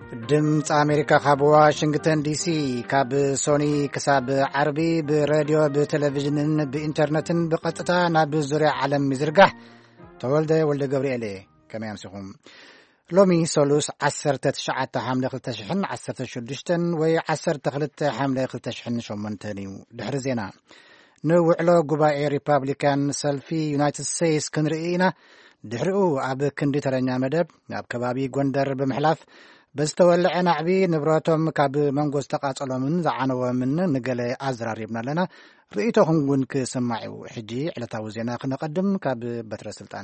ድምፂ ኣሜሪካ ካብ ዋሽንግተን ዲሲ ካብ ሶኒ ክሳብ ዓርቢ ብሬድዮ ብቴሌቪዥንን ብኢንተርነትን ብቐጥታ ናብ ዙርያ ዓለም ይዝርጋሕ ተወልደ ወልደ ገብርኤል ከመይ ኣምሲኹም ሎሚ ሶሉስ 19 ሓምለ 2016 ወይ 12 ሓምለ 2008 እዩ ድሕሪ ዜና ንውዕሎ ጉባኤ ሪፐብሊካን ሰልፊ ዩናይትድ ስቴትስ ክንርኢ ኢና ድሕሪኡ ኣብ ክንዲ ተረኛ መደብ ኣብ ከባቢ ጎንደር ብምሕላፍ በዝተወልዐ ናዕቢ ንብረቶም ካብ መንጎ ዝተቃጸሎምን ዝዓነወምን ንገለ ኣዘራሪብና ኣለና ርእይቶኹም እውን ክስማዑ ሕጂ ዕለታዊ ዜና ክነቐድም ካብ በትረ ስልጣን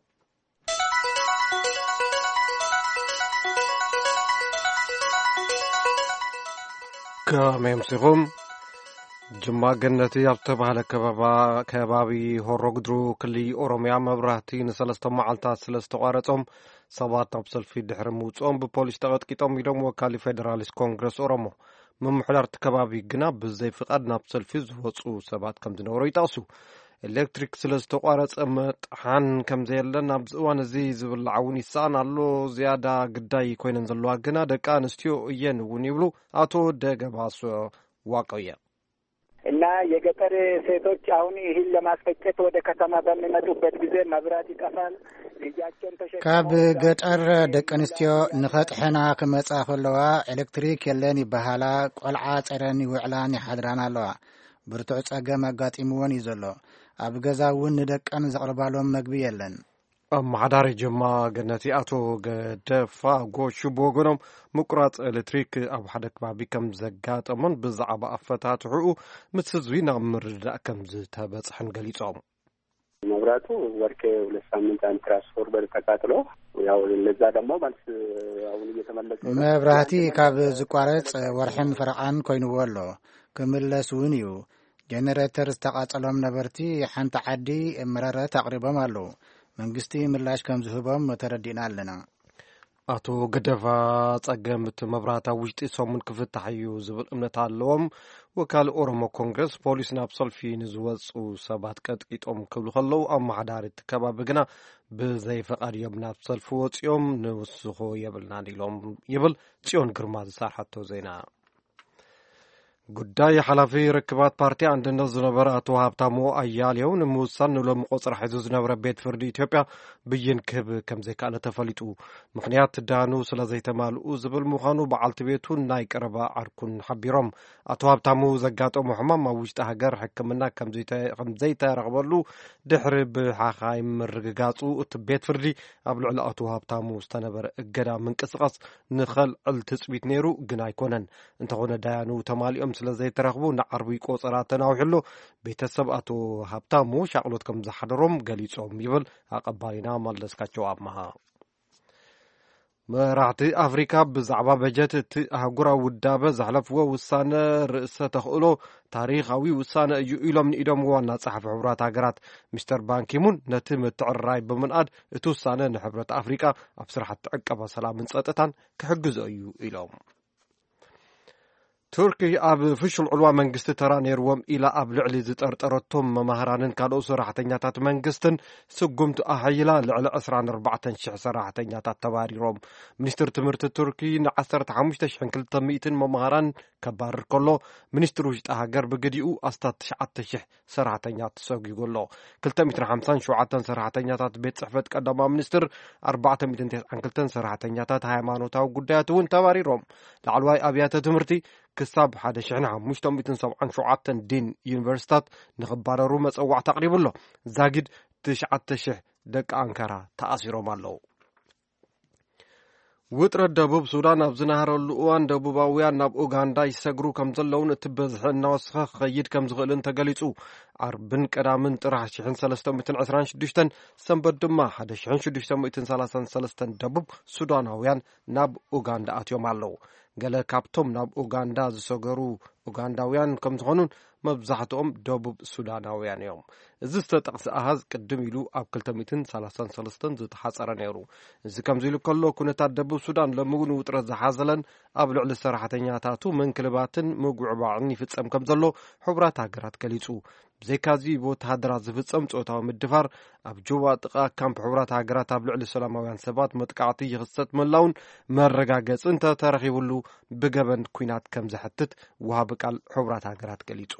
ከመይ ኣምሲኹም ጅማ ገነቲ ኣብ ዝተባህለ ከባቢ ሆሮ ጉድሩ ክልል ኦሮሚያ መብራህቲ ንሰለስተ መዓልታት ስለ ዝተቋረጾም ሰባት ናብ ሰልፊ ድሕሪ ምውፅኦም ብፖሊስ ተቐጥቂጦም ኢሎም ወካሊ ፌደራሊስት ኮንግረስ ኦሮሞ ምምሕዳር እቲ ከባቢ ግና ብዘይ ፍቃድ ናብ ሰልፊ ዝወፁ ሰባት ከም ዝነበሩ ይጠቕሱ ኤሌክትሪክ ስለ ዝተቋረጸ መጥሓን ከም ዘየለን ኣብዚ እዋን እዚ ዝብላዕ እውን ይሰኣን ኣሎ ዝያዳ ግዳይ ኮይነን ዘለዋ ግና ደቂ ኣንስትዮ እየን እውን ይብሉ አቶ ደገባሶ ዋቀየ እና የገጠር ሴቶች አሁን ይህን ለማስፈጨት ወደ ከተማ በሚመጡበት ጊዜ መብራት ይጠፋል ልጃቸውን ተሸክመው ካብ ገጠር ደቂ ኣንስትዮ ንኸጥሕና ክመጻ ከለዋ ኤሌክትሪክ የለን ይበሃላ ቆልዓ ፀረን ይውዕላን ይሓድራን ኣለዋ ብርቱዕ ፀገም ኣጋጢምዎን እዩ ዘሎ ኣብ ገዛ እውን ንደቀን ዘቕርባሎም መግቢ የለን ኣመሓዳሪ ጅማ ገነቲ ኣቶ ገደፋ ጎሹ ብወገኖም ምቁራፅ ኤሌክትሪክ ኣብ ሓደ ከባቢ ከም ዘጋጠሞን ብዛዕባ ኣፈታትሕኡ ምስ ህዝቢ ናብ ምርዳእ ከም ዝተበፅሐን ገሊፆም መብራቱ ወርቄ 2 ሳምንት አንድ ትራንስፎርመር ተቃጥሎ ያው ለዛ ደግሞ ማለት አሁን እየተመለሰ መብራህቲ ካብ ዝቋረጽ ወርሕን ፈረቃን ኮይኑዎ ኣሎ ክምለስ እውን እዩ ጀነሬተር ዝተቃጸሎም ነበርቲ ሓንቲ ዓዲ መረረት ኣቕሪቦም ኣለዉ መንግስቲ ምላሽ ከም ዝህቦም ተረዲእና ኣለና ኣቶ ገደፋ ጸገም እቲ መብራህቲ ኣብ ውሽጢ ሰሙን ክፍታሕ እዩ ዝብል እምነት ኣለዎም ወካሊ ኦሮሞ ኮንግረስ ፖሊስ ናብ ሰልፊ ንዝወፁ ሰባት ቀጥቂጦም ክብሉ ከለዉ ኣመሓዳሪ እቲ ከባቢ ግና ብዘይ ፈቃድ እዮም ናብ ሰልፊ ወፂኦም ንውስኹ የብልናን ኢሎም ይብል ጽዮን ግርማ ዝሰርሐቶ ዜና ጉዳይ ሓላፊ ርክባት ፓርቲ አንድነት ዝነበረ አቶ ሃብታሙ አያሌው ንምውሳን ንብሎም ቆፅራ ሒዙ ዝነበረ ቤት ፍርዲ ኢትዮጵያ ብይን ክህብ ከም ዘይከኣለ ተፈሊጡ ምክንያት ዳኑ ስለ ዘይተማልኡ ዝብል ምዃኑ በዓልቲ ቤቱ ናይ ቀረባ ዓርኩን ሓቢሮም አቶ ሃብታሙ ዘጋጠሙ ሕማም ኣብ ውሽጢ ሃገር ሕክምና ከም ዘይተረኽበሉ ድሕሪ ብሓኻይ ምርግጋፁ እቲ ቤት ፍርዲ ኣብ ልዕሊ አቶ ሃብታሙ ዝተነበረ እገዳ ምንቅስቃስ ንኸልዕል ትፅቢት ነይሩ ግን ኣይኮነን እንተኾነ ዳያኑ ተማሊኦም ስለ ዘይተረኽቡ ንዓርቢ ቆፀራ ተናውሕሎ ቤተሰብ አቶ ሃብታሙ ሻቅሎት ከም ዝሓደሮም ገሊፆም ይብል ኣቀባሊና መለስካቸው ኣማሃ መራሕቲ ኣፍሪካ ብዛዕባ በጀት እቲ ኣህጉራዊ ውዳበ ዘሕለፍዎ ውሳነ ርእሰ ተኽእሎ ታሪኻዊ ውሳነ እዩ ኢሎም ንኢዶም ዋና ጸሓፊ ሕብራት ሃገራት ሚስተር ባንኪሙን ነቲ ምትዕርራይ ብምንኣድ እቲ ውሳነ ንሕብረት ኣፍሪካ ኣብ ስራሕቲ ዕቀባ ሰላምን ጸጥታን ክሕግዞ እዩ ኢሎም ቱርኪ ኣብ ፍሹም ዕልዋ መንግስቲ ተራ ነይርዎም ኢላ ኣብ ልዕሊ ዝጠርጠረቶም መማህራንን ካልኦት ሰራሕተኛታት መንግስትን ስጉምቲ ኣሓይላ ልዕሊ 24,000 ሰራሕተኛታት ተባሪሮም ሚኒስትር ትምህርቲ ቱርኪ ን15,200 መማህራን ከባርር ከሎ ሚኒስትር ውሽጢ ሃገር ብግዲኡ ኣስታት 9,000 ሰራሕተኛታት ተሰጊጎሎ 257 ሰራሕተኛታት ቤት ጽሕፈት ቀዳማ ሚኒስትር 492 ሰራሕተኛታት ሃይማኖታዊ ጉዳያት እውን ተባሪሮም ላዕለዋይ ኣብያተ ትምህርቲ ክሳብ 1577 ዲን ዩኒቨርሲታት ንኽባረሩ መፀዋዕቲ ኣቕሪቡሎ ዛጊድ 9,000 ደቂ አንካራ ተኣሲሮም ኣለዉ ውጥረት ደቡብ ሱዳን ኣብ ዝናሃረሉ እዋን ደቡባውያን ናብ ኡጋንዳ ይሰግሩ ከም ዘለውን እቲ በዝሒ እናወስኸ ክኸይድ ከም ዝኽእልን ተገሊጹ ዓርብን ቀዳምን ጥራሕ 326 ሰንበት ድማ 1633 ደቡብ ሱዳናውያን ናብ ኡጋንዳ ኣትዮም ኣለዉ ገለ ካብቶም ናብ ኡጋንዳ ዝሰገሩ ኡጋንዳውያን ከም ዝኾኑን መብዛሕትኦም ደቡብ ሱዳናውያን እዮም እዚ ዝተጠቕሰ ኣሃዝ ቅድም ኢሉ ኣብ 233 ዝተሓፀረ ነይሩ እዚ ከምዚ ኢሉ ከሎ ኩነታት ደቡብ ሱዳን ለምጉን ውጥረት ዝሓዘለን ኣብ ልዕሊ ሰራሕተኛታቱ መንክልባትን ምጉዕባዕን ይፍጸም ከም ዘሎ ሕብራት ሃገራት ገሊጹ ብዘይካዚ ወተሃደራት ዝፍጸም ጾታዊ ምድፋር ኣብ ጁባ ጥቓ ካምፕ ሕቡራት ሃገራት ኣብ ልዕሊ ሰላማውያን ሰባት መጥቃዕቲ ይኽሰት ምላውን መረጋገፂ እንተተረኺቡሉ ብገበን ኩናት ከም ዘሕትት ወሃቢ ቃል ሕቡራት ሃገራት ገሊጹ።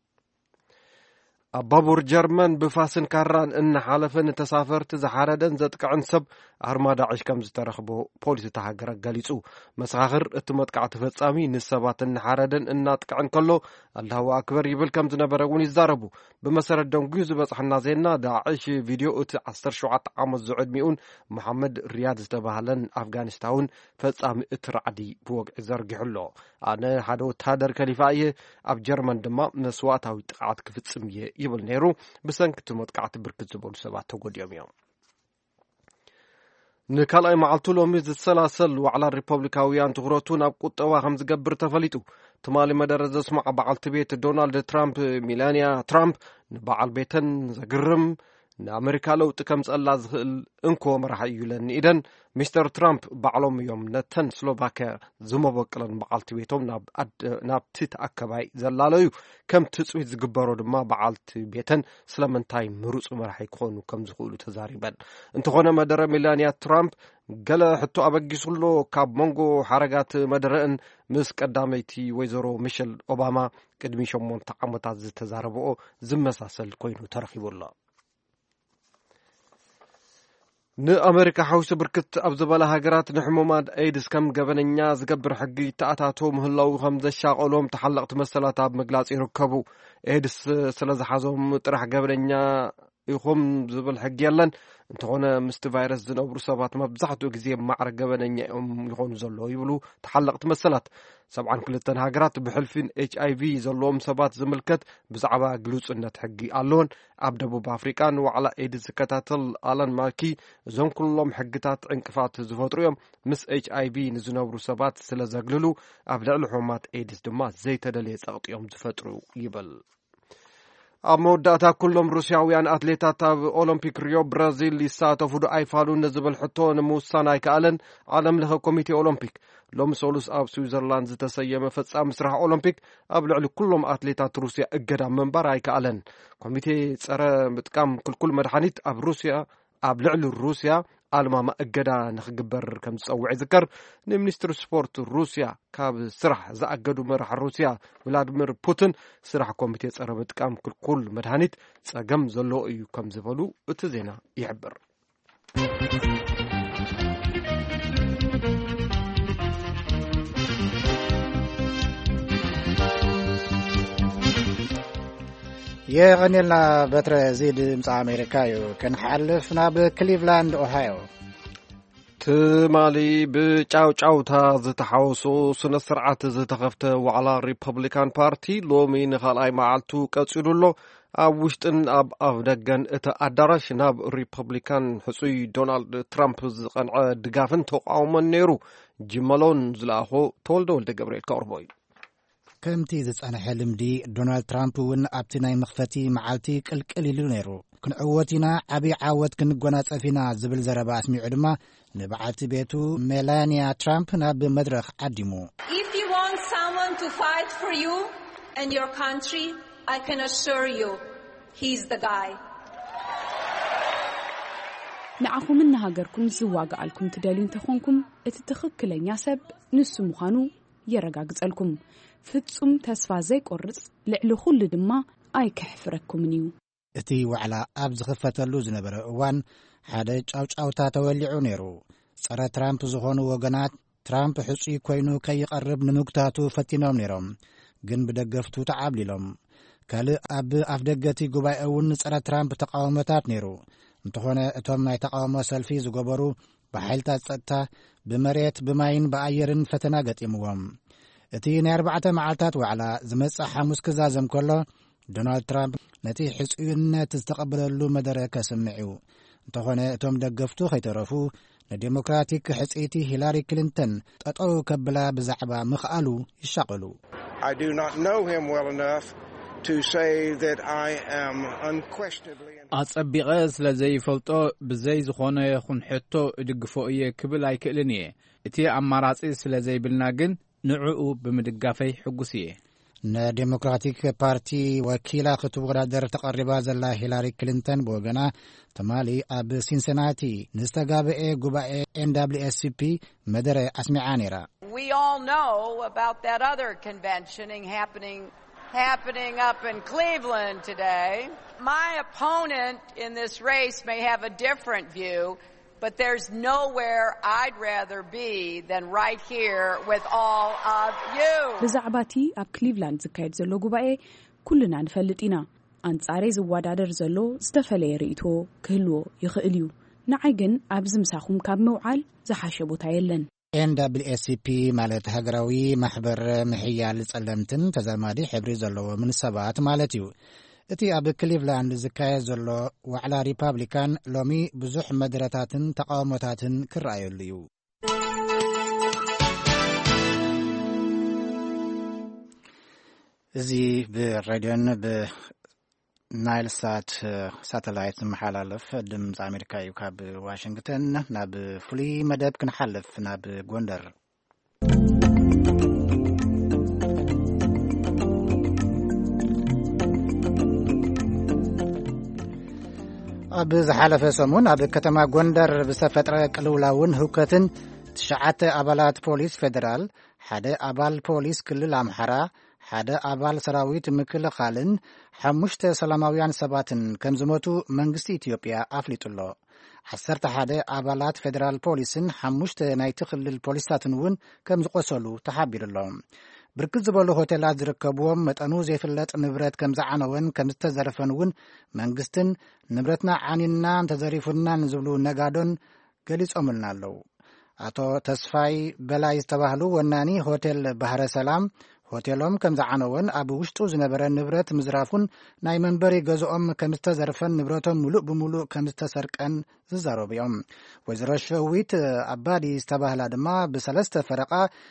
ኣብ ባቡር ጀርመን ብፋስን ካራን እናሓለፈን ተሳፈርቲ ዝሓረደን ዘጥቅዕን ሰብ ኣርማ ዳዕሽ ከም ዝተረኽቦ ፖሊስ እታ ሃገር ገሊጹ። መሰኻኽር እቲ መጥቃዕቲ ፈጻሚ ንሰባት እናሓረደን እናጥቅዕን ከሎ ኣላሁ ኣክበር ይብል ከም ዝነበረ እውን ይዛረቡ። ብመሰረት ደንጉዩ ዝበፅሐና ዜና ዳዕሽ ቪድዮ እቲ 17 ዓመት ዝዕድሚኡን መሐመድ ሪያድ ዝተባህለን ኣፍጋኒስታውን ፈጻሚ እቲ ራዕዲ ብወግዒ ዘርጊሑሎ። ኣነ ሓደ ወታደር ከሊፋ እየ፣ ኣብ ጀርመን ድማ መስዋእታዊ ጥቃዓት ክፍጽም እየ ይብል ነይሩ። ብሰንኪቲ መጥቃዕቲ ብርክት ዝበሉ ሰባት ተጎዲኦም እዮም። ንካልኣይ መዓልቱ ሎሚ ዝሰላሰል ዋዕላ ሪፐብሊካውያን ትኩረቱ ናብ ቁጠባ ከም ዝገብር ተፈሊጡ። ትማሊ መደረ ዘስማዕ በዓልቲ ቤት ዶናልድ ትራምፕ ሚላንያ ትራምፕ ንበዓል ቤተን ዘግርም ንኣሜሪካ ለውጢ ከም ጸላ ዝኽእል እንኮ መራሒ እዩለን ኢደን ሚስተር ትራምፕ ባዕሎም እዮም ነተን ስሎቫክያ ዝመበቅለን በዓልቲ ቤቶም ናብቲ ተኣከባይ ዘላለዩ ከም ትጽቢት ዝግበሮ ድማ በዓልቲ ቤተን ስለምንታይ ምሩፅ መራሒ ክኾኑ ከም ዝኽእሉ ተዛሪበን። እንተኾነ መደረ ሚላንያ ትራምፕ ገለ ሕቶ ኣበጊሱሎ ካብ መንጎ ሓረጋት መደረአን ምስ ቀዳመይቲ ወይዘሮ ሚሸል ኦባማ ቅድሚ 8 ዓመታት ዝተዛረብኦ ዝመሳሰል ኮይኑ ተረኺቡሎ። ንኣሜሪካ ሓውሲ ብርክት ኣብ ዝበላ ሃገራት ንሕሙማት ኤድስ ከም ገበነኛ ዝገብር ሕጊ ተኣታቶ ምህላው ከም ዘሻቐሎም ተሓለቕቲ መሰላት ኣብ ምግላጽ ይርከቡ። ኤድስ ስለ ዝሓዞም ጥራሕ ገበነኛ ይኹም ዝብል ሕጊ የለን። እንተኾነ ምስቲ ቫይረስ ዝነብሩ ሰባት መብዛሕትኡ ግዜ ማዕረ ገበነኛ እዮም ይኾኑ ዘሎ ይብሉ ተሓለቕቲ መሰላት። 72 ሃገራት ብሕልፊን HIV ዘለዎም ሰባት ዝምልከት ብዛዕባ ግሉጽነት ሕጊ ኣለዎን። ኣብ ደቡብ ኣፍሪቃ ንዋዕላ ኤድስ ዝከታተል ኣለን ማኪ እዞም ኩሎም ሕግታት ዕንቅፋት ዝፈጥሩ እዮም፣ ምስ HIV ንዝነብሩ ሰባት ስለ ዘግልሉ ኣብ ልዕሊ ሕሙማት ኤድስ ድማ ዘይተደለየ ጸቕጢኦም ዝፈጥሩ ይብል። ኣብ መወዳእታ ኩሎም ሩስያውያን ኣትሌታት ኣብ ኦሎምፒክ ሪዮ ብራዚል ይሳተፉ ዶ ኣይፋሉን ዝብል ሕቶ ንምውሳን ኣይከኣለን ዓለም ለኸ ኮሚቴ ኦሎምፒክ። ሎሚ ሰሉስ ኣብ ስዊዘርላንድ ዝተሰየመ ፈጻሚ ስራሕ ኦሎምፒክ ኣብ ልዕሊ ኩሎም ኣትሌታት ሩስያ እገዳ መንባር ኣይከኣለን። ኮሚቴ ጸረ ምጥቃም ክልኩል መድሓኒት ኣብ ልዕሊ ሩስያ ኣልማማ እገዳ ንኽግበር ከም ዝጸውዕ ይዝከር። ንሚኒስትሪ ስፖርት ሩስያ ካብ ስራሕ ዝኣገዱ መራሒ ሩስያ ቭላድሚር ፑቲን ስራሕ ኮሚቴ ጸረ ምጥቃም ክልኩል መድሓኒት ጸገም ዘለዎ እዩ ከም ዝበሉ እቲ ዜና ይሕብር። የቀኒልና በትረ ዚድ ድምፂ ኣሜሪካ እዩ። ክንሓልፍ ናብ ክሊቭላንድ ኦሃዮ። ትማሊ ብጫውጫውታ ዝተሓወሱ ስነ ስርዓት ዝተኸፍተ ዋዕላ ሪፐብሊካን ፓርቲ ሎሚ ንኻልኣይ መዓልቱ ቀፂሉሎ። ኣብ ውሽጥን ኣብ ኣፍ ደገን እቲ ኣዳራሽ ናብ ሪፐብሊካን ሕፁይ ዶናልድ ትራምፕ ዝቐንዐ ድጋፍን ተቃውሞን ነይሩ። ጅመሎን ዝለኣኾ ተወልደ ወልደ ገብርኤል ከቕርቦ እዩ። ከምቲ ዝጸንሐ ልምዲ ዶናልድ ትራምፕ እውን ኣብቲ ናይ መኽፈቲ መዓልቲ ቅልቅል ኢሉ ነይሩ። ክንዕወት ኢና፣ ዓብዪ ዓወት ክንጎናጸፍ ኢና ዝብል ዘረባ ኣስሚዑ ድማ ንበዓልቲ ቤቱ ሜላንያ ትራምፕ ናብ መድረኽ ዓዲሙ። If you want someone to fight for you and your country, I can assure you he's the guy. ንዓኹምን ንሃገርኩም ዝዋጋኣልኩም ትደልዩ እንተኾንኩም እቲ ትኽክለኛ ሰብ ንሱ ምዃኑ የረጋግጸልኩም። ፍጹም ተስፋ ዘይቆርጽ ልዕሊ ኩሉ ድማ ኣይከሕፍረኩምን እዩ። እቲ ዋዕላ ኣብ ዝኽፈተሉ ዝነበረ እዋን ሓደ ጫውጫውታ ተወሊዑ ነይሩ። ጸረ ትራምፕ ዝኾኑ ወገናት ትራምፕ ሕፁይ ኮይኑ ከይቐርብ ንምግታቱ ፈቲኖም ነይሮም፣ ግን ብደገፍቱ ተዓብሊሎም። ካልእ ኣብ ኣፍ ደገቲ ጉባኤ እውን ጸረ ትራምፕ ተቃውሞታት ነይሩ። እንተኾነ እቶም ናይ ተቃውሞ ሰልፊ ዝገበሩ ብሓይልታት ጸጥታ ብመሬት ብማይን ብኣየርን ፈተና ገጢምዎም። እቲ ናይ 4 መዓልታት ዋዕላ ዝመጽእ ሐሙስ ክዛዘም ከሎ ዶናልድ ትራምፕ ነቲ ሕፁይነት ዝተቐበለሉ መደረ ከስምዕ እዩ። እንተኾነ እቶም ደገፍቱ ከይተረፉ ንዴሞክራቲክ ሕፂይቲ ሂላሪ ክሊንተን ጠጠው ከብላ ብዛዕባ ምኽኣሉ ይሻቐሉ። ኣጸቢቐ ስለ ዘይፈልጦ ብዘይ ዝኾነ ይኹን ሕቶ እድግፎ እየ ክብል ኣይክእልን እየ። እቲ ኣማራጺ ስለ ዘይብልና ግን ንዕኡ ብምድጋፈይ ሕጉስ እየ። ንዲሞክራቲክ ፓርቲ ወኪላ ክትወዳደር ተቐሪባ ዘላ ሂላሪ ክሊንተን ብወገና ተማሊ ኣብ ሲንሲናቲ ንዝተጋበአ ጉባኤ NWSP መደረ ኣስሚዓ ነይራ We all know about that other convention happening up in Cleveland today. My opponent in this race may have a different view, but there's nowhere I'd rather be than right here with all of you. ብዛዕባቲ ኣብ ክሊቭላንድ ዝካየድ ዘሎ ጉባኤ ኩልና ንፈልጥ ኢና ኣንጻሬ ዝወዳደር ዘሎ ዝተፈለየ ርእይቶ ክህልዎ ይኽእል እዩ ንዓይ ግን ኣብዚ ምሳኹም ካብ ምውዓል ዝሓሸ ቦታ የለን NWSP ማለት ሃገራዊ ማሕበር ምሕያል ጸለምትን ተዛማዲ ሕብሪ ዘለዎም ሰባት ማለት እዩ እቲ ኣብ ክሊቭላንድ ዝካየድ ዘሎ ዋዕላ ሪፓብሊካን ሎሚ ብዙሕ መድረታትን ተቃውሞታትን ክረኣየሉ እዩ እዚ ብሬድዮን ብናይል ሳት ሳተላይት መሓላለፍ ድምፂ ኣሜሪካ እዩ ካብ ዋሽንግተን ናብ ፍሉይ መደብ ክንሓልፍ ናብ ጎንደር ኣብ ዝሓለፈ ሰሙን ኣብ ከተማ ጎንደር ብዝተፈጥረ ቅልውላውን ህውከትን 9 ኣባላት ፖሊስ ፌደራል ሓደ ኣባል ፖሊስ ክልል ኣምሓራ ሓደ ኣባል ሰራዊት ምክልኻልን 5 ሰላማውያን ሰባትን ከም ዝሞቱ መንግስቲ ኢትዮጵያ ኣፍሊጡሎ 11 ኣባላት ፌደራል ፖሊስን 5 ናይቲ ክልል ፖሊሳትን እውን ከም ዝቆሰሉ ተሓቢሩሎም ብርክት ዝበሉ ሆቴላት ዝርከብዎም መጠኑ ዘይፍለጥ ንብረት ከም ዝዓነወን ከም ዝተዘረፈን እውን መንግስትን ንብረትና ዓኒና እንተዘሪፉናን ዝብሉ ነጋዶን ገሊጾምልና ኣለዉ አቶ ተስፋይ በላይ ዝተባህሉ ወናኒ ሆቴል ባህረ ሰላም ሆቴሎም ከም ዝዓነወን ኣብ ውሽጡ ዝነበረ ንብረት ምዝራፉን ናይ መንበሪ ገዝኦም ከም ዝተዘርፈን ንብረቶም ሙሉእ ብሙሉእ ከም ዝተሰርቀን ዝዛረቡ እዮም ወይዘሮ ሸዊት ኣባዲ ዝተባህላ ድማ ብ3 ፈረቃ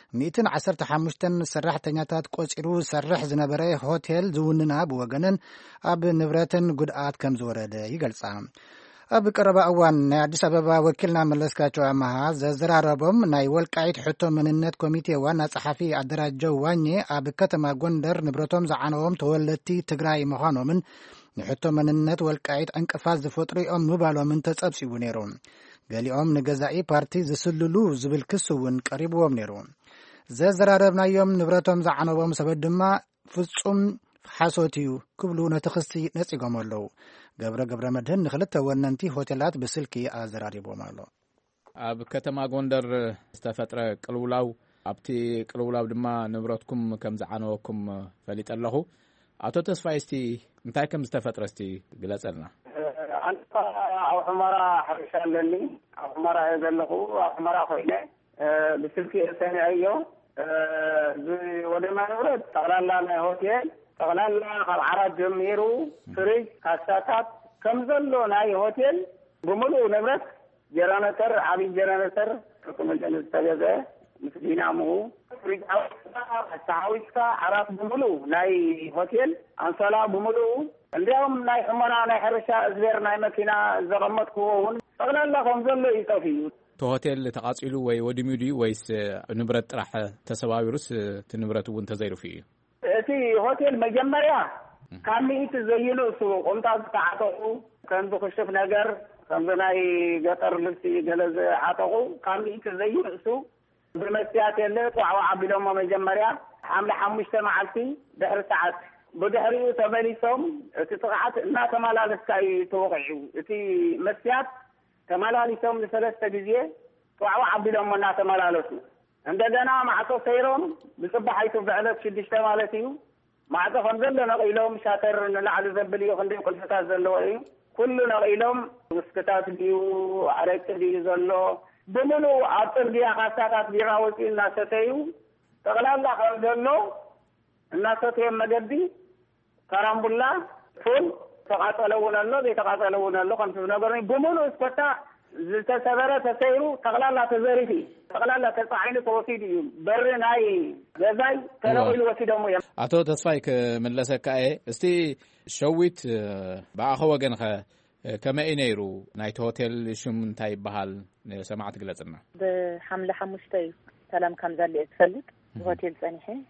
115 ሰራሕተኛታት ቆፂሩ ሰርሕ ዝነበረ ሆቴል ዝውንና ብወገነን ኣብ ንብረትን ጉድኣት ከም ዝወረደ ይገልጻ ኣብ ቀረባ እዋን ናይ አዲስ አበባ ወኪልና መለስካቸው አማሃ ዘዘራረቦም ናይ ወልቃይት ሕቶ መንነት ኮሚቴ ዋና ጸሓፊ አደራጀው ዋኘ ኣብ ከተማ ጎንደር ንብረቶም ዝዓነዎም ተወለድቲ ትግራይ ምዃኖምን ንሕቶ መንነት ወልቃይት እንቅፋት ዝፈጥሩኦም ምባሎምን ተጸብጺቡ ነይሩ ገሊኦም ንገዛኢ ፓርቲ ዝስልሉ ዝብል ክስ እውን ቀሪብዎም ነይሩ ዘዘራረብናዮም ንብረቶም ዝዓነዎም ሰበት ድማ ፍጹም ሓሶትዩ ክብሉ ነቲ ክሲ ነጺጎም ኣለዉ ገብረ መድህን ንኽልተ ወነንቲ ሆቴላት ብስልኪ ኣዘራሪቦም ኣሎ ኣብ ከተማ ጎንደር ዝተፈጥረ ቅልውላው ኣብቲ ቅልውላው ድማ ንብረትኩም ከም ዝዓነወኩም ፈሊጥ ኣለኹ ኣቶ ተስፋይስቲ እንታይ ከም ዝተፈጥረ እስቲ ግለጸልና ኣንታ ኣብ ሕመራ ሕርሻ ኣለኒ ኣብ ሕመራ ዘለኹ ኣብ ሕመራ ኮይነ ብስልኪ ሰሚዐዮ ወደማ ንብረት ጠቕላላ ናይ ሆቴል ጠቕላላ ካብ ዓራት ጀሚሩ ፍሪጅ ካሳታት ከም ዘሎ ናይ ሆቴል ብምሉእ ንብረት ጀነሬተር ዓብይ ጀነሬተር ተመጀነ ዝተገዘ ምስዲናሙ ፍሪጅ ሓዊስካ ዓራት ብምሉእ ናይ ሆቴል አንሶላ ብምሉእ እንዲያውም ናይ ሕመና ናይ ሕርሻ እዝቤር ናይ መኪና ዘቐመጥክዎ እውን ጠቕላላ ከም ዘሎ ይጠፍዩ ሆቴል ተቃጺሉ ወይ ወድሚዩ ድዩ ወይስ ንብረት ጥራሕ ተሰባቢሩስ እቲ ንብረት እውን ተዘይርፉ እዩ እቲ ሆቴል መጀመሪያ ካሚት ዘይኑ እሱ ቁምጣት ተዓጠቁ ከም ዝክሽፍ ነገር ከም ናይ ገጠር ልብሲ ገለዘ ዓጠቁ ካሚት ዘይኑ እሱ ብመጥያት የለ ጧዕዋ ዓቢሎም መጀመሪያ ሓምለ 5 መዓልቲ ድሕሪ ሰዓት ብድሕሪኡ ተመሊሶም እቲ ጥቃዓት እና ተመላለስካይ ተወቂዑ እቲ መስያት ተመላሊሶም ለሰለስተ ጊዜ ጧዕዋ ዓቢሎም እና ተመላለሱ እንደገና ማዕጦ ሰይሮም ብጽባሕይቱ ብዕለት 6 ማለት እዩ ማዕጦ ከም ዘሎ ነቂሎም ሻተር ንላዕሊ ዘብል እዩ ክንደይ ቁልፍታት ዘለዎ እዩ ኩሉ ነቂሎም ውስክታት ድዩ አረቂ ድዩ ዘሎ ብምሉእ ኣብ ጽርግያ ካሳታት ቢራ ወፂኡ እናሰተዩ ጠቕላላ ከም ዘሎ እናሰተዩ መገዲ ካራምቡላ ፉል ተቃጠለውን ኣሎ ዘይተቃጠለውን ኣሎ ከምቲ ነገርኒ ብምሉእ እስከታ ዝተሰበረ ተሰይሩ ጠቕላላ ተዘሪፊ ጠቕላላ ተጻዒኑ ተወሲዱ እዩ በሪ ናይ ገዛይ ተነቂሉ ወሲዶም እዮም ኣቶ ተስፋይ ክምለሰካ እስቲ ሸዊት ብኣኸ ወገንኸ ከመይ ነይሩ ናይቲ ሆቴል ሽም እንታይ ይበሃል ሰማዕት ግለጽና ብሓምለ 5 እዩ ሰላም ከም ዘለ ትፈልጥ ሆቴል ጸኒሐ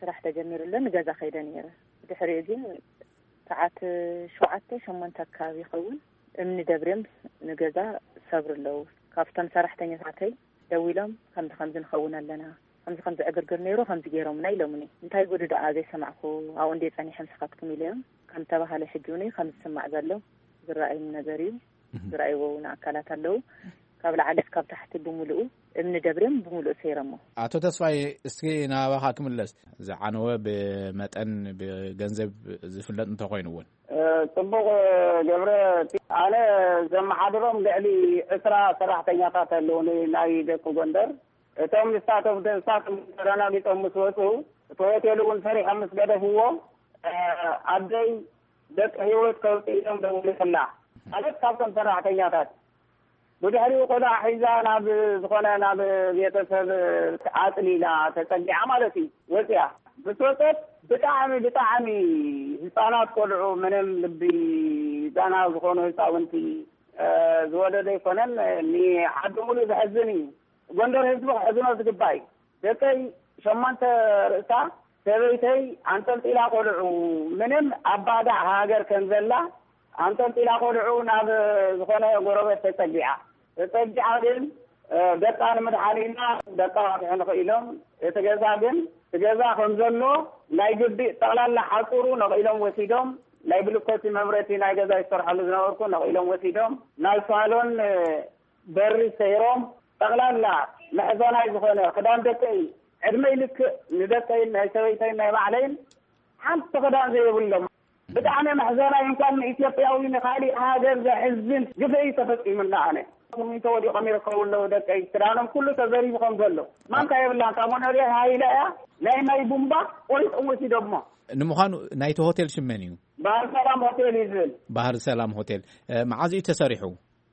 ስራሕ ተጀሚሩለን ገዛ ከይደ ነይረ ድሕሪ እዚ ሰዓት 7:08 አካባቢ ይኸውን እምኒ ደብረም ንገዛ ሰብርለው ካብተን ሰራሕተኛታተይ ደዊሎም ከምዚ ንኸውን ኣለና ከምዚ ዕግርግር ነይሩ ከምዚ ገይሮምና ኢሎምኒ እንታይ ጉድ ደኣ ዘይሰማዕኩ ኣብኡ እንደ ጸኒሐም ስኻትኩም ኢሎም ከም ተባሃለ ሕጂውኒ ከም ዝስማዕ ዘሎ ዝረአይ ነገር እዩ ዝረአይዎና አካላት ኣለው ካብ ላዕሊ ካብ ታሕቲ ብምሉኡ እምኒ ደብረም ብምሉኡ ሰይረሞ አቶ ተስፋይ እስኪ ናባኻ ክምለስ ዝዓነወ ብመጠን ብገንዘብ ዝፍለጥ እንተኮይኑውን ጽቡቕ ገብረ ኣነ ዘመሓድሮም ልዕሊ 20 ሰራሕተኛታት ኣለውኒ ናይ ደቂ ጎንደር እቶም ንሳቶም ተረጋጊጦም ምስ ወፁ እቲ ሆቴል እውን ሰሪሖም ምስ ገደፍዎ ኣደይ ደቂ ህይወት ከውፅኢሎም ደውልላ ማለት ካብቶም ሰራሕተኛታት ብድሕሪኡ ቆልዓ ሒዛ ናብ ዝኾነ ናብ ቤተሰብ ኣፅሊላ ተፀጊዓ ማለት እዩ ወፅያ ብትወፀት ብጣዕሚ ህፃናት ቆልዑ ምንም ልቢ ዛና ዝኾኑ ህፃውንቲ ዝወለደ ይኮነን ንዓዲ ሙሉእ ዝሕዝን እዩ ጎንደር ህዝቢ ክሕዝኖ ዝግባእ ደቀይ 8 ርእሳ ሰበይተይ አንጠልጢላ ቆልዑ ምንም ኣባዳዕ ሃገር ከም ዘላ አንጠልጢላ ቆልዑ ናብ ዝኾነ ጎረቤት ተፀጊዓ ግን ደቃ ንምድሓኒና ደቃ ክሕንኹ ኢሎም እቲ ገዛ ግን ገዛ ከም ዘሎ ናይ ግቢእ ጠቕላላ ሓፁሩ ነቒሎም ወሲዶም ናይ ብልኮቲ መምረቲ ናይ ገዛ ይሰርሐሉ ዝነበርኩ ነቒሎም ወሲዶም ናይ ሳሎን በሪ ሰይሮም ጠቕላላ መሕዘናይ ዝኾነ ክዳን ደቀይ ዕድመይ ልክ ንደቀይ ናይ ሰበይተይ ናይ ባዕለይን ሓንቲ ክዳን ዘይብሎም ብጣዕሚ መሕዘናይ እንኳን ኢትዮጵያዊ ንኻሊእ ሃገር ዘሕዝን ግፍዒ ተፈፂሙና ኣነ ኮሚቴ ወዲቖም ይርከቡለው ደቀይ ክዳኖም ኩሉ ተዘሪብኾም ዘሎ ማንካ የብላን ካብ ሞነርያ ሃይላ እያ ናይ ቡምባ ቆሪጦም ወሲዶሞ ንምዃኑ ናይቲ ሆቴል ሽመን እዩ ባህር ሰላም ሆቴል ይዝብል ባህር ሰላም ሆቴል መዓዝ እዩ ተሰሪሑ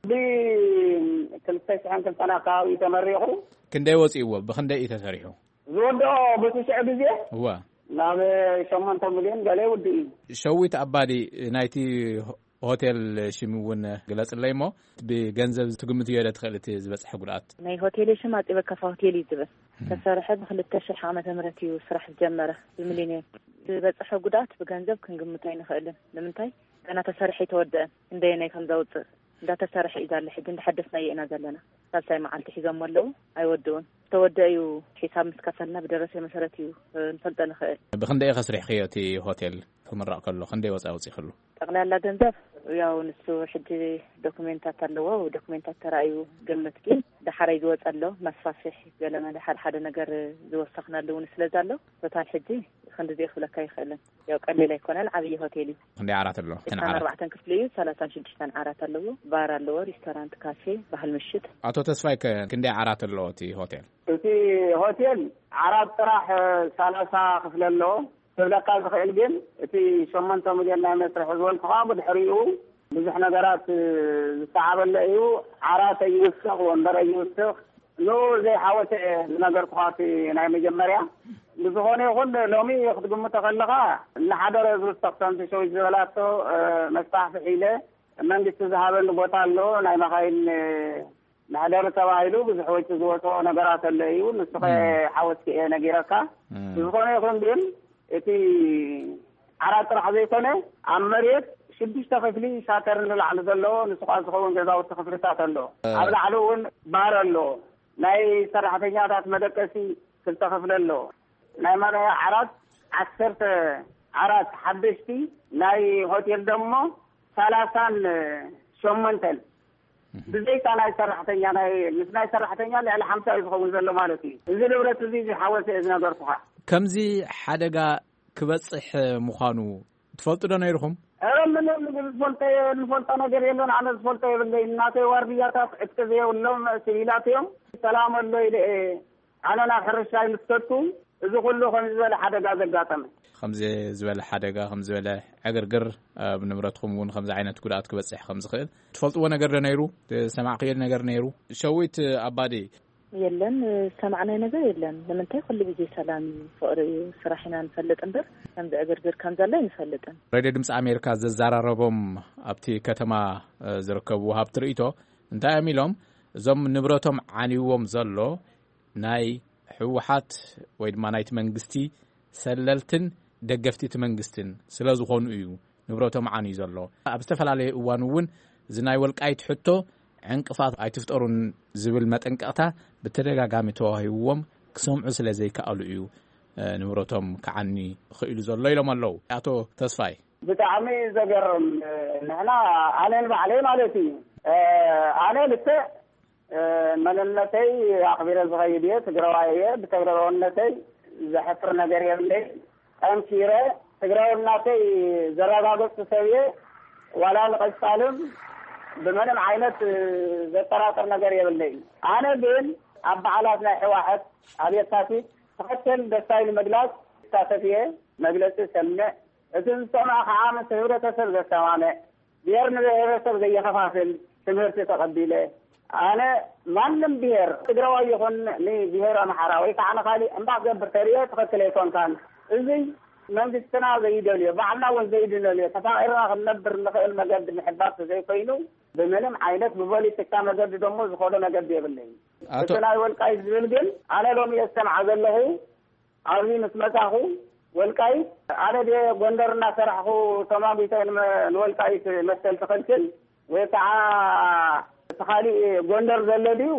ብ2002 አካባቢ ተመሪቑ ክንደይ ወፂእዎ ብክንደይ እዩ ተሰሪሑ ዝወድኦ ብትሽዕ ግዜ እዋ ናብ 8 ሚልዮን ገለ ውድ እዩ ሸዊት ኣባዲ ናይቲ ሆቴል ሽም እውን ግለጽለይ ሞ ብገንዘብ ትግምት እየ ትኽእል እቲ ዝበፅሐ ጉድኣት ናይ ሆቴል ሽም ኣጢበከፋ ሆቴል እዩ ዝብል ተሰርሐ ብ2000 ዓመተ ምህረት እዩ ስራሕ ጀመረ ብሚሊዮን ዝበፅሐ ጉድኣት ብገንዘብ ክንግምት ኣይንኽእልን ንምንታይ ገና ተሰርሐ ይተወደአ እንደየናይ ከም ዘውፅእ እንዳተሰርሐ እዩ ዘሎ ሕጂ እንዳሐደስና ኢና ዘለና ሳልሳይ መዓልቲ ሒዞም ኣለዉ ኣይወድኡን ተወደአ እዩ ሒሳብ ምስ ከፈልና ብደረሰ መሰረት እዩ ንፈልጠ ንኽእል ብክንደይ ከስሪሕ ክዮ እቲ ሆቴል ክምራቕ ከሎ ክንደይ ወፃኢ ወፂእ ከሎ ጠቕላላ ገንዘብ ያው ንሱ ሕጂ ዶክሜንታት ኣለዎ ዶክሜንታት ተራእዩ ግምት ግን ዳሓረይ ዝወፅ ኣሎ መስፋስሕ ገለመ ሓደ ነገር ዝወሰኽናሉ እውን ስለዛሎ ቶታል ሕጂ ክንደይ ክፍለካ ይኽእልን ያው ቀሊል ኣይኮነን ዓብይ ሆቴል እዩ ክንደይ ዓራት ኣሎ 4 ክፍሊ እዩ 36 ዓራት ኣለዎ ባር ኣለዎ ሬስቶራንት ካፌ ባህል ምሽት አቶ ተስፋይ ክንደይ ዓራት ኣለዎ እቲ ሆቴል እቲ ሆቴል ዓራት ጥራሕ 30 ክፍሊ ኣለዎ ስለካ ዝኽእል ግን እቲ 8 ሚልዮን ናይ መስርሕ ዝበልኩ ብድሕሪኡ ብዙሕ ነገራት ዝተዓበለ እዩ ዓራት ይውስኽ ወንበር ይውስኽ ዘይሓወሰ ዝነገርኩ ናይ መጀመርያ ብዝኾነ ይኹን ሎሚ ክትግምቶ ከለኻ ንሓደረ ዝውስኽ ከምቲ ሸዊት ዝበላቶ መስታሕፊ ኢለ መንግስቲ ዝሃበሉ ቦታ ኣሎ ናይ መኻይን ናሕደር ተባሂሉ ብዙሕ ወጪ ዝወፅኦ ነገራት ኣሎ እዩ ንስኸ ሓወስኪ እየ ነጊረካ ብዝኾነ ይኹን ግን እቲ ዓራት ጥራሕ ዘይኮነ ኣብ መሬት 6 ክፍሊ ሻተር ንላዕሊ ዘለዎ ንስኻ ዝኸውን ገዛውቲ ክፍልታት ኣሎ ኣብ ላዕሊ እውን ባር ኣሎ ናይ ሰራሕተኛታት መደቀሲ 2 ክፍሊ ኣሎ ናይ መርያ ዓራት 10 ዓራት ሓደሽቲ ናይ ሆቴል ደሞ 38 ብዘይታ ናይ ሰራሕተኛ ናይ ሰራሕተኛ ልዕሊ 50 እዩ ዝኸውን ዘሎ ማለት እዩ እዚ ንብረት እዚ ዝሓወሰ እየ ዝነገርኩኻ ከምዚ ሓደጋ ክበፅሕ ምዃኑ ትፈልጡ ዶ ነይርኩም ምንም ዝፈልጦ ነገር የለን ኣነ ዝፈልጦ የብለይ እናተይ ዋርድያታት ዕጥቂ ዘየብሎም ሲቪላት እዮም ሰላም ኣሎ ኢለ ኣነ ናብ ሕርሻ ይምስከቱ እዚ ኩሉ ከምዚ ዝበለ ሓደጋ ዘጋጠመ ከምዚ ዝበለ ሓደጋ ከምዚ ዝበለ ዕግርግር ኣብ ንብረትኩም እውን ከምዚ ዓይነት ጉድኣት ክበፅሕ ከም ዝኽእል ትፈልጥዎ ነገር ዶ ነይሩ ሰማዕክዮ ነገር ነይሩ ሸዊት ኣባዲ የለን ሰማዕናይ ነገር የለን ለምንታይ ኩሉ ግዜ ሰላም ፍቅሪ ስራሕና ንፈልጥ እምበር ከምዚ ዕግርግር ከም ዘሎ ይንፈልጥን ሬድዮ ድምፂ ኣሜሪካ ዘዘራረቦም ኣብቲ ከተማ ዝርከቡ ሃብቲ ርእይቶ እንታይ እዮም ኢሎም እዞም ንብረቶም ዓንይዎም ዘሎ ናይ ሕወሓት ወይ ድማ ናይቲ መንግስቲ ሰለልትን ደገፍቲ መንግስትን ስለዝኾኑ እዩ ንብረቶም ዓንዩ ዘሎ ኣብ ዝተፈላለዩ እዋን እውን ዝናይ ወልቃይት ሕቶ ዕንቅፋት ኣይትፍጠሩን ዝብል መጠንቀቕታ ብተደጋጋሚ ተዋሂብዎም ክሰምዑ ስለ ዘይከኣሉ እዩ ንብረቶም ከዓኒ ክኢሉ ዘሎ ኢሎም ኣለው ኣቶ ተስፋይ ብጣዕሚ ዘገርም ንሕና ኣነ ንባዕለይ ማለት እዩ ኣነ ልተ መንነተይ ኣኽቢረ ዝኸይድ እየ ትግራዋይ እየ ብትግራዋይነተይ ዘሕፍር ነገር የብለይ ጠንኪረ ትግራዋይነተይ ዘረጋግፅ ሰብ እየ ዋላ ንቀጻልም بمنم عينت زتراطر ነገር የብለይ አነ ግን ኣብ በዓላት ናይ ሕዋሕት ኣብየታቲ ተኸተል ደስታይል መግለጽ ተሳተፍየ መግለጽ ሰምዕ እዝን ሰማ ዓመት ህብረተሰብ ዘሰማመ ብሔር ንብሔረሰብ ዘይከፋፍል ትምህርት ተቀቢለ አነ ማንም ብሔር ትግራዋይ ይኹን ብሔር አምሓራ ወይ ከዓ ነኻሊ እንባ ገብር ተሪየ ተኸተለ ይኮንካን እዙይ መንግስትና ዘይደልዮ ባዕልና ወዘይድልዮ ተፋቂርና ክንነብር ንኽእል መገድ ምሕባት ዘይኮይኑ በምንም ዓይነት ብፖለቲካ መገድ ደሞ ዝኸዶ መገድ የብለይ እተናይ ወልቃይት ዝብል ግን አነ ሎሚ የስተምዓ ዘለኹ ኣብዚ ምስ መጻኹ ወልቃይት አነ ጎንደርና ሰራሕኹ ተማጊተን ንወልቃይት መሰል ተኸልክል ወይ ከዓ ተኻሊ ጎንደር ዘለድዩ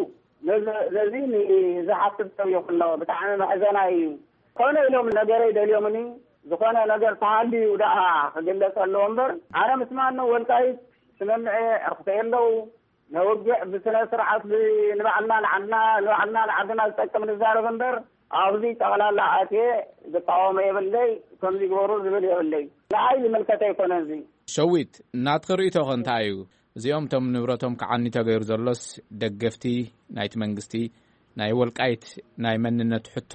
ነዚ ዝሓስብ ሰብ ይኹን ብጣዕሚ መሕዘናይ ኮነ ኢሎም ነገረይ ደልዮምኒ ዝኾነ ነገር ተሃልዩ ዳኣ ክግለጽ ኣለዎ እምበር አነ ምስማን ነው ወልቃይት ስመምዐ ኣርክተየለው ነውግዕ ብስነ ስርዓት ንባዕልና ንዓድና ንዓድና ዝጠቅም ንዛረብ እምበር ኣብዚ ጠቕላላ ኣትየ ዝቃወመ የብለይ ከምዚ ግበሩ ዝብል የብለይ ንዓይ ዝምልከተ ይኮነ እዚ ሸዊት እናትኽርእቶ እንታይ እዩ እዚኦም ቶም ንብረቶም ከዓኒ ተገይሩ ዘሎስ ደገፍቲ ናይቲ መንግስቲ ናይ ወልቃይት ናይ መንነት ሕቶ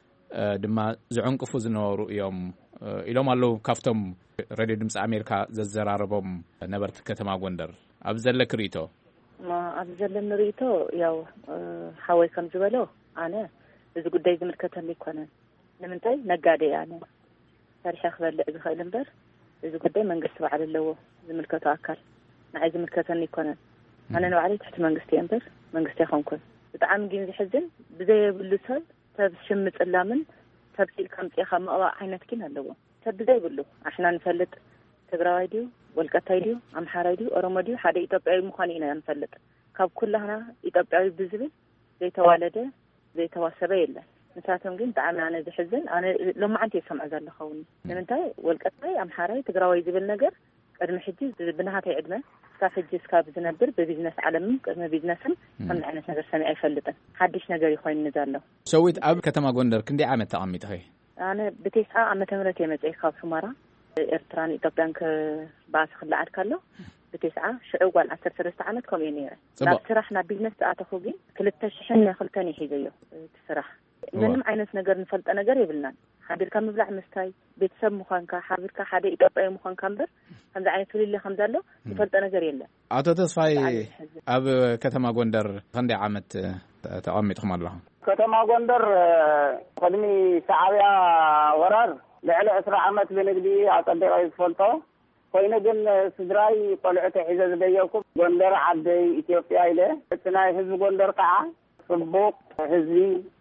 ድማ ዝዕንቅፉ ዝነበሩ እዮም ኢሎም ኣለው ካብቶም ሬድዮ ድምፂ ኣሜሪካ ዘዘራረቦም ነበርቲ ከተማ ጎንደር ኣብ ዘለ ክሪቶ ኣብ ዘለ ንሪቶ ያው ሓወይ ከም ዝበሎ ኣነ እዚ ጉዳይ ዝምልከተኒ ይኮነን ንምንታይ ነጋዴ ኣነ ታሪክ ክበልዕ ዝኽእል እምበር እዚ ጉዳይ መንግስቲ ባዕሉ ኣለዎ ዝምልከቶ ኣካል ንዓይ ዝምልከተኒ ይኮነን ኣነ ንባዕለይ ትሕቲ መንግስቲ እየ እምበር መንግስቲ ኣይኮንኩን ብጣዕሚ ግን ዝሕዝን ብዘየብሉ ሰብ ተብሽም ጽላምን ተብሲል ከምጽኻ መቕባእ ዓይነት ግን ኣለዎ ተብዘይብሉ ኣሕና ንፈልጥ ትግራዋይ ድዩ ወልቀታይ ድዩ ኣምሓራይ ድዩ ኦሮሞ ድዩ ሓደ ኢትዮጵያዊ ምዃኑ ኢና ንፈልጥ ካብ ኩላህና ኢትዮጵያዊ ብዝብል ዘይተዋለደ ዘይተዋሰበ የለን ንሳቶም ግን ብጣዕሚ ኣነ ዝሕዝን ኣነ ሎማዓንቲ የሰምዕ ዘለኸውን ንምንታይ ወልቀታይ ኣምሓራይ ትግራዋይ ዝብል ነገር ቅድሚ ሕጂ ብናሃተይ ዕድመ እስካብ ሕጂ እስካብ ዝነብር በቢዝነስ ዓለምን ቅድሚ ቢዝነስን ከምዚ ዓይነት ነገር ሰሚዐ ኣይፈልጥን ሓድሽ ነገር ይኮይኑ ንዛሎ ሸዊት ኣብ ከተማ ጎንደር ክንደይ ዓመት ተቐሚጥኺ ኣነ ብ9 ዓመተ ምህረት የመጽእ ካብ ሑመራ ኤርትራን ኢትዮጵያን ከባእሲ ክለዓድ ካሎ ብ9 ሽዑ ጓል 13 ዓመት ከምኡ ነይረ ናብ ስራሕ ናብ ቢዝነስ ተኣተኹ ግን 2002 ይሒዘዮ ስራሕ ምንም ዓይነት ነገር ንፈልጠ ነገር ይብልናን ሓቢርካ ምብላዕ ምስታይ ቤተሰብ ምዃንካ ሓቢርካ ሓደ ኢትዮጵያዊ ምዃንካ እምበር ከምዚ ዓይነት ፍልል ከምዛሎ ንፈልጠ ነገር የለን ኣቶ ተስፋይ ኣብ ከተማ ጎንደር ክንደይ ዓመት ተቐሚጥኩም ኣለኹም ከተማ ጎንደር ቅድሚ ሻዕብያ ወራር ልዕሊ 20 ዓመት ብንግዲ ኣጸቢቐ ዝፈልጦ ኮይኑ ግን ስድራይ ቆልዑተ ሒዘ ዝደየብኩም ጎንደር ዓደይ ኢትዮጵያ ኢለ እቲ ናይ ህዝቢ ጎንደር ከዓ ጽቡቕ ህዝቢ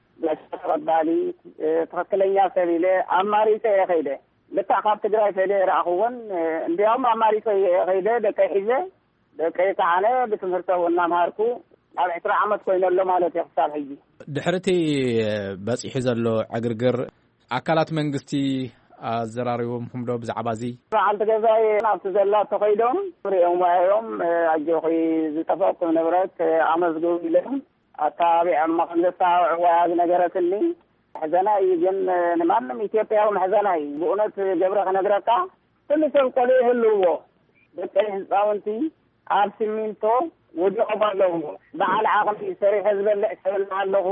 ተቀባሊ ትክክለኛ ሰብ ኢለ ኣማሪፀ የኸይደ ልክዕ ካብ ትግራይ ፈለ ረኣኹውን እንዲያውም ኣማሪፀ የኸይደ ደቀይ ሒዘ ደቀይ ከዓነ ብትምህርተ እናምሃርኩ ኣብ 20 ዓመት ኮይነሎ ማለት እዩ ክሳብ ሕጂ ድሕርቲ በፂሑ ዘሎ ዕግርግር ኣካላት መንግስቲ ኣዘራሪቦም ኩምዶ ብዛዕባ እዚ በዓልቲ ገዛይ ናብቲ ዘላ ተኸይዶም ሪኦም ዋዮም ኣጆኺ ዝጠፈቅኩም ንብረት ኣመዝግቡ ኢሎም ኣታቢዕ መኸንዘታውዕ ወያዝ ነገረትኒ ሕዘናይ ግን ንማንም ኢትዮጵያዊ ሕዘናይ ብእውነት ገብረ ክነግረካ ኩሉ ሰብ ቆልዑ ይህልውዎ ደቀይ ህፃውንቲ ኣብ ሲሚንቶ ወዲቖም ኣለዉ በዓል ዓቕሚ ሰሪሐ ዝበልዕ ሰብና ኣለኹ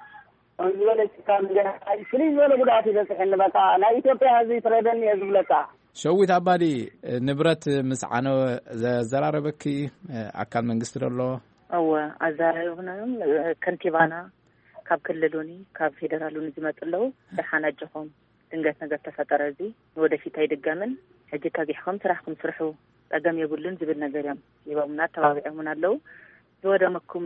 ዝበለጭካ ምገናይ ፍልይ ዝበለ ጉድኣት ይበፅሕኒ በቃ ናይ ኢትዮጵያ ህዝቢ ትረደኒ እየ ዝብለካ ሸዊት ኣባዲ ንብረት ምስ ዓነ ዘዘራረበኪ ኣካል መንግስቲ ደሎ أو أزاريهم كنتيبانا كاب كللوني كاب فيدرالوني زمتلو دحنا جهم دنجت نجت تفترزي وده في تايد الجمن هجي كاجيحكم تراحكم تروحوا أقام يقولون زبل نجاريم يبقى منا توابعهم لو زودا مكم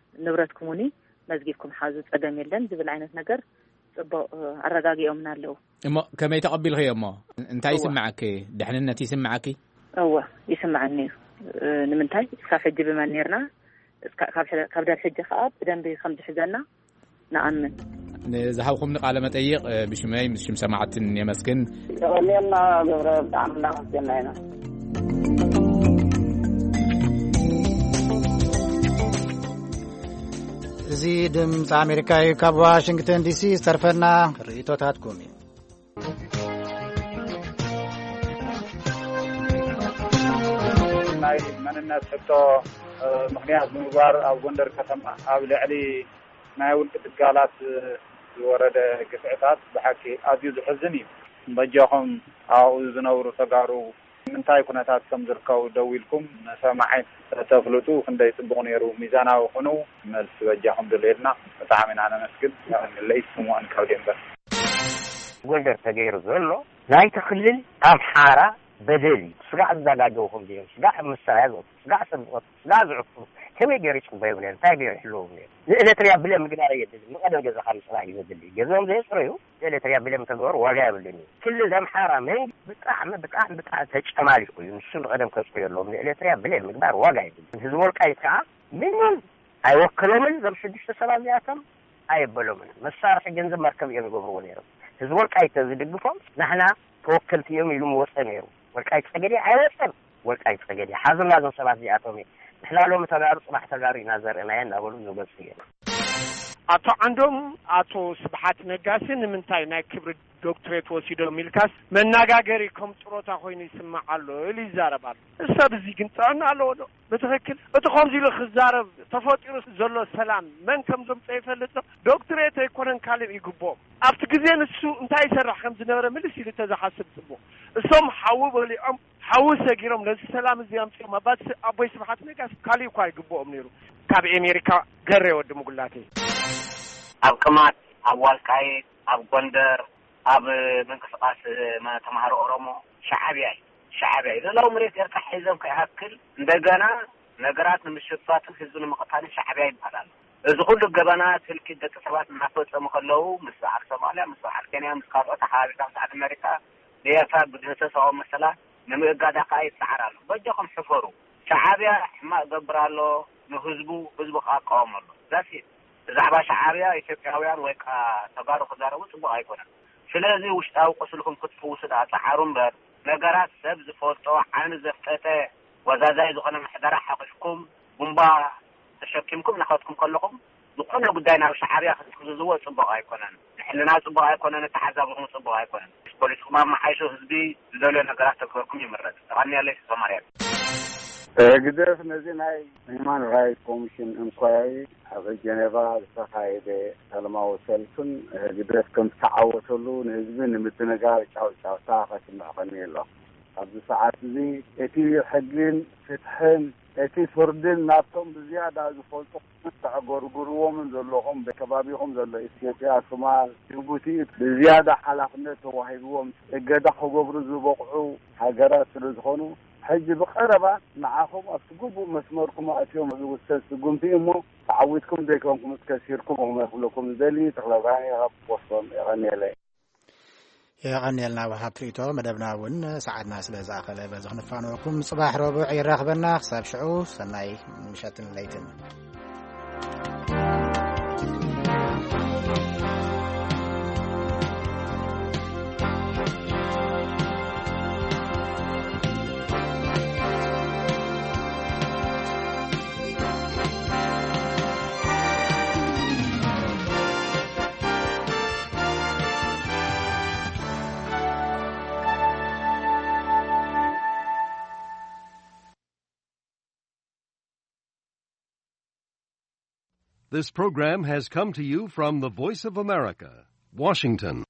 نبرتكموني مزجيكم حازوت أقام يلن زبل عينة نجار الرجاجي أمنا لو اما كما يتقبل هي اما انت يسمعك دحننتي يسمعك هو يسمعني نمنتاي كافجي بما نيرنا كابدا الحجه خاب بدنب خمس حزنا نأمن زهاوكم نقاله مطيق بشماي مش سمعتن يمسكن يلا غبر عملنا جنينا زي دمፅ أمريكا كاب واشنطن دي سي استرفنا رئيتوتاتكم ናይ መንነት ሕቶ ምክንያት ምግባር ኣብ ጎንደር ከተማ ኣብ ልዕሊ ናይ ውልቂ ትካላት ዝወረደ ግፍዕታት ብሓቂ ኣዝዩ ዝሕዝን እዩ በጃኹም ኣብኡ ዝነብሩ ተጋሩ ምንታይ ኩነታት ከም ዝርከቡ ደው ኢልኩም ሰማዓይ ተፍልጡ ክንደይ ጽቡቕ ነይሩ ሚዛናዊ ኾኑ መልስ በጃኹም ድሌልና ብጣዕሚ ኢና ነመስግን ለይ ስሙን ካብ ደንበር ጎንደር ተገይሩ ዘሎ ናይ ተክልል ኣምሓራ بدل سقع الزلاجوهم ديهم سقع المساعد سقع سبقت سقع زعفوا كم يجريش بيبنين تاجر حلوهم إذا تريا بلا مقدار يدل ما قدر جزء خمس لا يدل جزءهم زي سريو إذا تريا بلا متدور ولا بدني كل ذم حرامين بتاع تجتمعي يمشون قدم كسبير لهم إذا تريا بلا مقدار ولا يدل هزول كاي ساعة منهم أي وكلوا من ذم شديش السلام ياتم أي بلوا من مسار حق جنز مركب ينقبرون يرو هزول كاي تزيد بفهم نحنا توكلت يوم يلوم وسنيرو والكاي تسجدي عيسن والكاي تسجدي حازم لازم سبعة أتومي إحنا لو متابعين صباح تجاري نظر إلينا أقول نقول فيه أتو عندهم أتو سبحات نجاسين من تاي نكبر دكتورة وسيدو ميلكاس من نجاجري كم تروتا خويني سمع الله اللي زاربات السبب زي كنت أنا على بتفكر بتخمزي له خزارب تفوتير زلوا سلام من كم زم تيفلتنا دكتورة يكونن كلام يجبوم أفتكرين السوق انتهي سرح خمس نمرة ملسي لتزحسب سبو السوم حاول لي حاول سجيرهم للسلام زيام في ما بس أبوي سبحات نجاس كالي وكاي يجبوم نيرو كاب أمريكا غيره ودم قلاتي أب كمان أول كاي أب غندر أب من قصاص ما تمهر أورمو شعبي إذا لو مريت يركح حزم كهكل ندجنا نجرات من الشفات الحزون مقطعني شعبي بحلال إذا كل الجبنات الكيد كسبات محفوظ مخلوه مساعد سوماليا مساعد كينيا مسقط حارس مساعد أمريكا ليفا بدهسة أو مثلا نمي قاعدة قايد سعران بجاكم حفروا شعبي ما قبرالو نحزبو قاقام الله ذاتي زعبا شعبي إثيوبياويان ويكا تقارو خزارو صبغ هيكونا ስለዚህ ውሽጣው ቆስልኩም ክትፈውሱ ዳጻዓሩን በር ነገራት ሰብ ዝፈልጦ ዓን ዘፍጠተ ወዛዛይ ዝኾነ ምሕደራ ሓቂፍኩም ቡምባ ተሸኪምኩም ናኸትኩም ከለኹም ዝኾነ ጉዳይ ናብ ሻዕብያ ክትዝዝዎ ጽቡቕ ኣይኮነን ንሕልና ጽቡቕ ኣይኮነን ተሓዛብኩም ጽቡቕ ኣይኮነን ፖሊስኩም ኣማሓይሾ ህዝቢ ዝደልዮ ነገራት ተግበርኩም ይምረጥ ተቐኒያለይ ተማርያ ግደፍ ነዚ ናይ ሁማን ራይትስ ኮሚሽን እንኳሪ ኣብ ጀኔቫ ዝተኻየደ ሰላማዊ ሰልፍን ግደፍ ከም ዝተዓወተሉ ንህዝቢ ንምትንጋር ጫውጫውታ ከስምዕ ኾይኑ ኣሎ ኣብዚ ሰዓት እዚ እቲ ሕግን ፍትሕን እቲ ፍርድን ናብቶም ብዝያዳ ዝፈልጡ ተዕጎርጉርዎምን ዘለኹም በከባቢኹም ዘሎ ኢትዮጵያ ሶማል ጅቡቲ ብዝያዳ ሓላፍነት ተዋሂብዎም እገዳ ክገብሩ ዝበቕዑ ሃገራት ስለ ዝኾኑ ሕጂ ብቐረባ ንዓኹም ኣብቲ መስመርኩም ኣትዮም ዝውሰድ ስጉምቲ እሞ ተዓዊትኩም ዘይኮንኩም እስከሲርኩም ክመፍለኩም ዝደሊ ተኽለብርሃን ካብ ፖስቶም የቐኒየለይ يغنيلنا وهاب تريتو مدبنا ون سعدنا سلا زاخله بز خنفانوكم صباح ربع يراخبنا حساب شعو سناي مشاتن ليتن This program has come to you from the Voice of America, Washington.